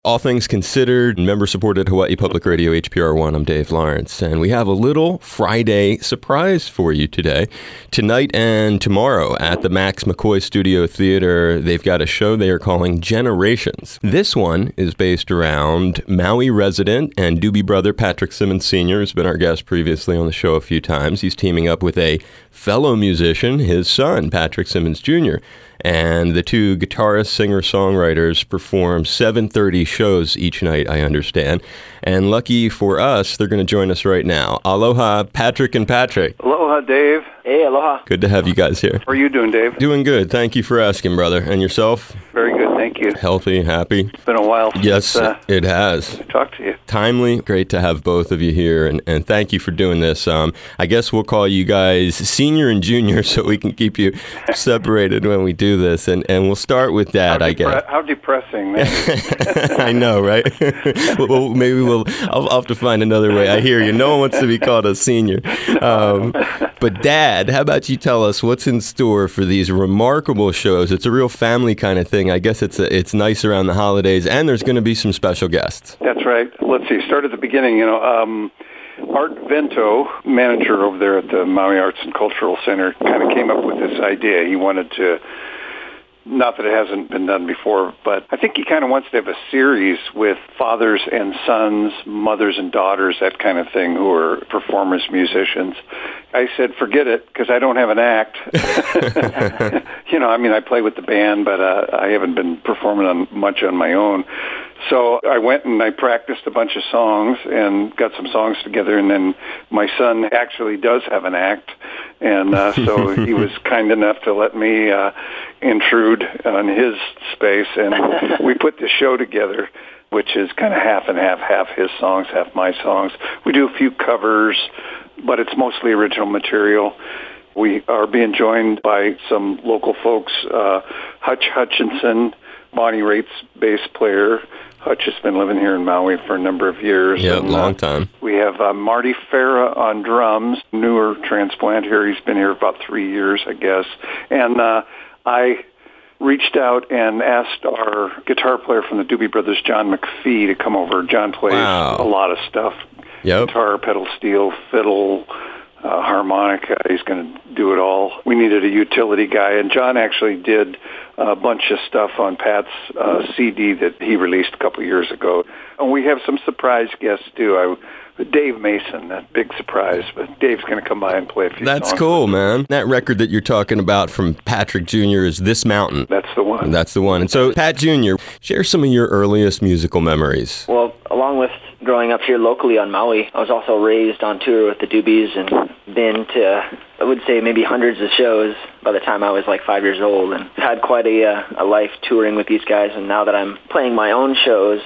All Things Considered, member-supported Hawaii Public Radio, HPR1. I'm Dave Lawrence, and we have a little Friday surprise for you today. Tonight and tomorrow at the Max McCoy Studio Theater, they've got a show they are calling Generations. This one is based around Maui resident and Doobie brother Patrick Simmons Sr., who's been our guest previously on the show a few times. He's teaming up with a fellow musician, his son, Patrick Simmons Jr., and the two guitarists, singer-songwriters perform 7:30 shows each night, I understand. And lucky for us, they're going to join us right now. Aloha, Patrick and Patrick. Aloha, Dave. Hey, aloha. Good to have you guys here. How are you doing, Dave? Doing good. Thank you for asking, brother. And yourself? Very good, thank you. Healthy, happy? It's been a while Yes, since it has. I talked to you. Timely. Great to have both of you here, and thank you for doing this. I guess we'll call you guys senior and junior so we can keep you separated when we do this, and we'll start with that, I guess. How depressing, man. I know, right? Well, maybe I'll have to find another way. I hear you. No one wants to be called a senior. But Dad, how about you tell us what's in store for these remarkable shows? It's a real family kind of thing. I guess it's nice around the holidays, and there's going to be some special guests. That's right. Let's see. Start at the beginning. Art Vento, manager over there at the Maui Arts and Cultural Center, kind of came up with this idea. He wanted to, not that it hasn't been done before, but I think he kind of wants to have a series with fathers and sons, mothers and daughters, that kind of thing, who are performers, musicians. I said, forget it, because I don't have an act. I play with the band, but I haven't been performing much on my own. So I went and I practiced a bunch of songs and got some songs together, and then my son actually does have an act, and so he was kind enough to let me intrude on his space, and we put this show together, which is kind of half and half his songs, half my songs. We do a few covers, but it's mostly original material. We are being joined by some local folks, Hutch Hutchinson, Bonnie Raitt's bass player. Hutch has been living here in Maui for a number of years. Yeah, long time. We have Marty Farah on drums, newer transplant here. He's been here about 3 years, I guess. And I reached out and asked our guitar player from the Doobie Brothers, John McPhee, to come over. John plays a lot of stuff. Yep. Guitar, pedal steel, fiddle, harmonica. He's going to do it all. We needed a utility guy, and John actually did a bunch of stuff on Pat's CD that he released a couple years ago. And we have some surprise guests, too. Dave Mason, that big surprise, but Dave's going to come by and play a few songs. That's cool, man. That record that you're talking about from Patrick Jr. is This Mountain. That's the one. That's the one. And so, Pat Jr., share some of your earliest musical memories. Well, along with growing up here locally on Maui, I was also raised on tour with the Doobies and been to, I would say, maybe hundreds of shows by the time I was like 5 years old, and had quite a life touring with these guys. And now that I'm playing my own shows,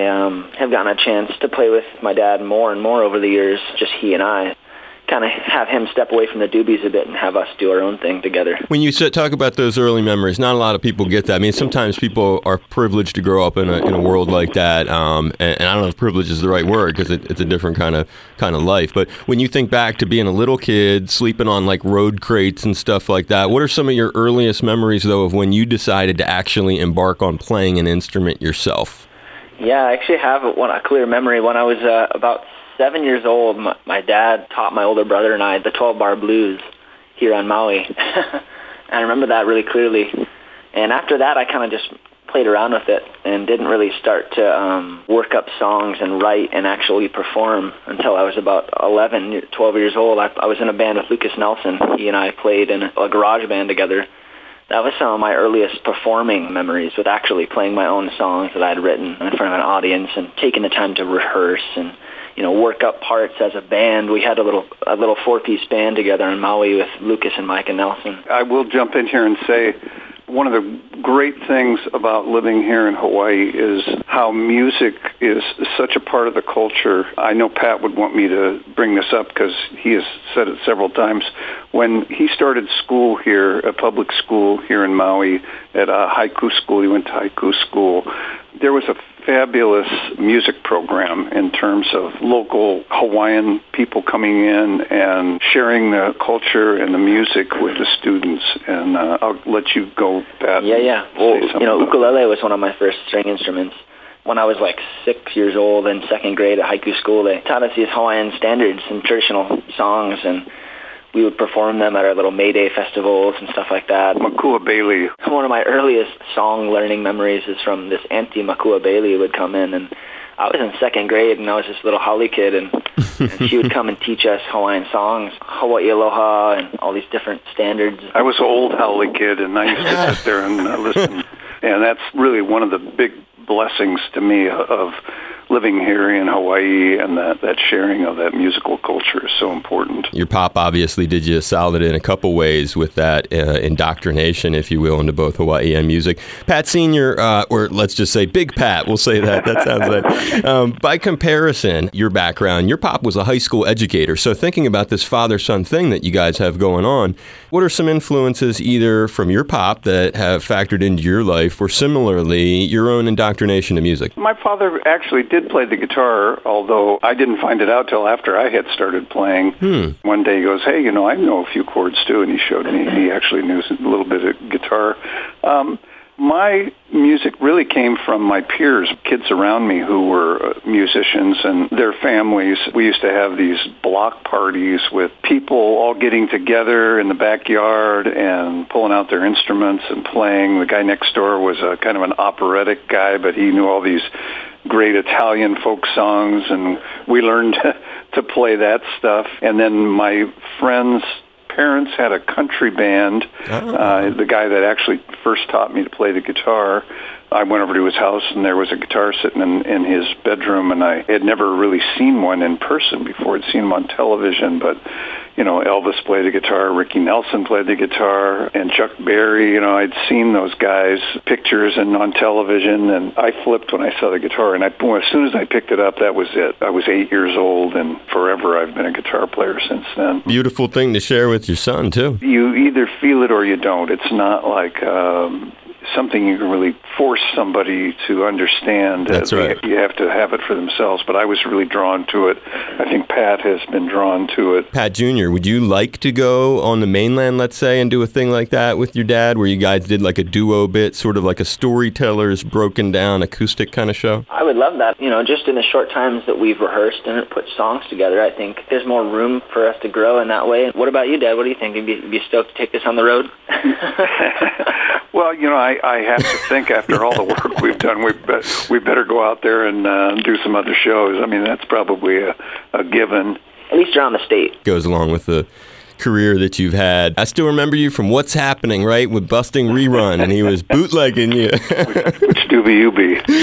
I have gotten a chance to play with my dad more and more over the years, just he and I. Kind of have him step away from the Doobies a bit and have us do our own thing together. When you talk about those early memories, not a lot of people get that. I mean, sometimes people are privileged to grow up in a world like that, and I don't know if privilege is the right word, because it's a different kind of life. But when you think back to being a little kid, sleeping on like road crates and stuff like that, what are some of your earliest memories, though, of when you decided to actually embark on playing an instrument yourself? Yeah, I actually have a clear memory. When I was about 7 years old, my dad taught my older brother and I the 12-bar blues here on Maui. And I remember that really clearly. And after that, I kind of just played around with it and didn't really start to work up songs and write and actually perform until I was about 11, 12 years old. I was in a band with Lucas Nelson. He and I played in a garage band together. That was some of my earliest performing memories, with actually playing my own songs that I had written in front of an audience and taking the time to rehearse and work up parts as a band. We had a little 4-piece band together in Maui with Lucas and Mike and Nelson. I will jump in here and say one of the great things about living here in Hawaii is how music is such a part of the culture. I know Pat would want me to bring this up because he has said it several times. When he started school here, a public school here in Maui at a haiku school, he went to haiku school, there was a fabulous music program in terms of local Hawaiian people coming in and sharing the culture and the music with the students. And I'll let you go, Pat. Yeah. Well, ukulele was one of my first string instruments. when I was like 6 years old in second grade at haiku school, they taught us these Hawaiian standards and traditional songs, and we would perform them at our little May Day festivals and stuff like that. Makua Bailey. One of my earliest song learning memories is from this auntie Makua Bailey who would come in, and I was in second grade, and I was this little haole kid, and she would come and teach us Hawaiian songs, Hawaii Aloha, and all these different standards. I was an old haole kid, and I used to sit there and listen. And that's really one of the big blessings to me of living here in Hawaii, and that sharing of that musical culture is so important. Your pop obviously did you a solid in a couple ways with that indoctrination, if you will, into both Hawaii and music. Pat Sr., or let's just say Big Pat, we'll say that. That sounds like. By comparison, your background, your pop was a high school educator. So thinking about this father-son thing that you guys have going on, what are some influences either from your pop that have factored into your life, or similarly, your own indoctrination to music? My father actually did play the guitar, although I didn't find it out till after I had started playing. One day he goes, hey, I know a few chords too, and he showed me he actually knew a little bit of guitar. My music really came from my peers, kids around me who were musicians and their families. We used to have these block parties with people all getting together in the backyard and pulling out their instruments and playing. The guy next door was a kind of an operatic guy, but he knew all these great Italian folk songs, and we learned to play that stuff. And then my friends' parents had a country band. The guy that actually first taught me to play the guitar, I went over to his house, and there was a guitar sitting in his bedroom, and I had never really seen one in person before. I'd seen them on television, but Elvis played the guitar, Ricky Nelson played the guitar, and Chuck Berry. I'd seen those guys' pictures and on television, and I flipped when I saw the guitar. And as soon as I picked it up, that was it. I was 8 years old, and forever I've been a guitar player since then. Beautiful thing to share with your son, too. You either feel it or you don't. It's not like something you can really force somebody to understand. That's right. You have to have it for themselves. But I was really drawn to it. I think Pat has been drawn to it. Pat Jr., would you like to go on the mainland, let's say, and do a thing like that with your dad, where you guys did like a duo bit, sort of like a storyteller's broken down acoustic kind of show? I would love that. Just in the short times that we've rehearsed and put songs together, I think there's more room for us to grow in that way. What about you, Dad? What do you think? Would you be stoked to take this on the road? Well, I have to think after all the work we've done, we better go out there and do some other shows. I mean, that's probably a given. At least around the state. Goes along with the career that you've had. I still remember you from What's Happening, right, with Busting Rerun, and he was bootlegging you. Which doobie you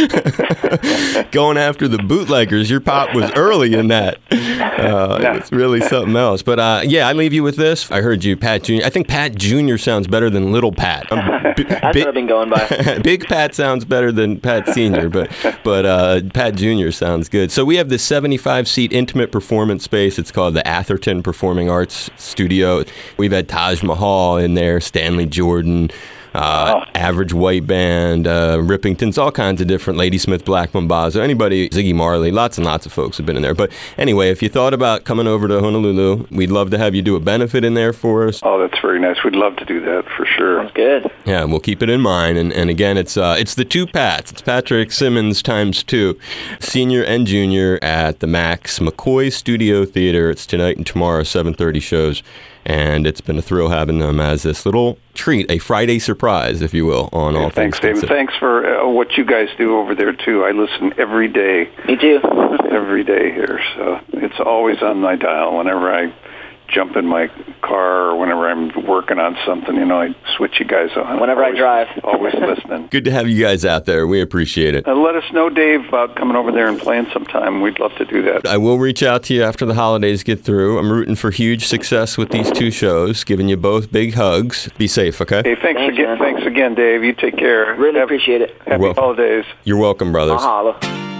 be? Going after the bootleggers. Your pop was early in that. It's really something else. But I leave you with this. I heard you, Pat Jr. I think Pat Jr. sounds better than Little Pat. That's what I've been going by. Big Pat sounds better than Pat Sr., but Pat Jr. sounds good. So we have this 75-seat intimate performance space. It's called the Atherton Performing Arts Studio. We've had Taj Mahal in there, Stanley Jordan, Average White Band, Rippingtons, all kinds of different, Ladysmith Black Mambazo, anybody, Ziggy Marley, lots and lots of folks have been in there. But anyway, if you thought about coming over to Honolulu, we'd love to have you do a benefit in there for us. Oh, that's very nice. We'd love to do that for sure. Sounds good. Yeah, we'll keep it in mind. And again, it's the two Pats. It's Patrick Simmons times two, senior and junior at the Max McCoy Studio Theater. It's tonight and tomorrow, 7:30 shows. And it's been a thrill having them as this little treat, a Friday surprise, if you will, on All Things Thanks, David. Thanks for what you guys do over there, too. I listen every day. Me too. Every day here. So it's always on my dial whenever I jump in my car or whenever I'm working on something, I switch you guys on. Whenever I drive. Always listening. Good to have you guys out there. We appreciate it. Let us know, Dave, about coming over there and playing sometime. We'd love to do that. I will reach out to you after the holidays get through. I'm rooting for huge success with these two shows, giving you both big hugs. Be safe, okay? Hey, thanks again, Dave. You take care. Really appreciate it. Happy holidays. You're welcome, brothers. Mahalo.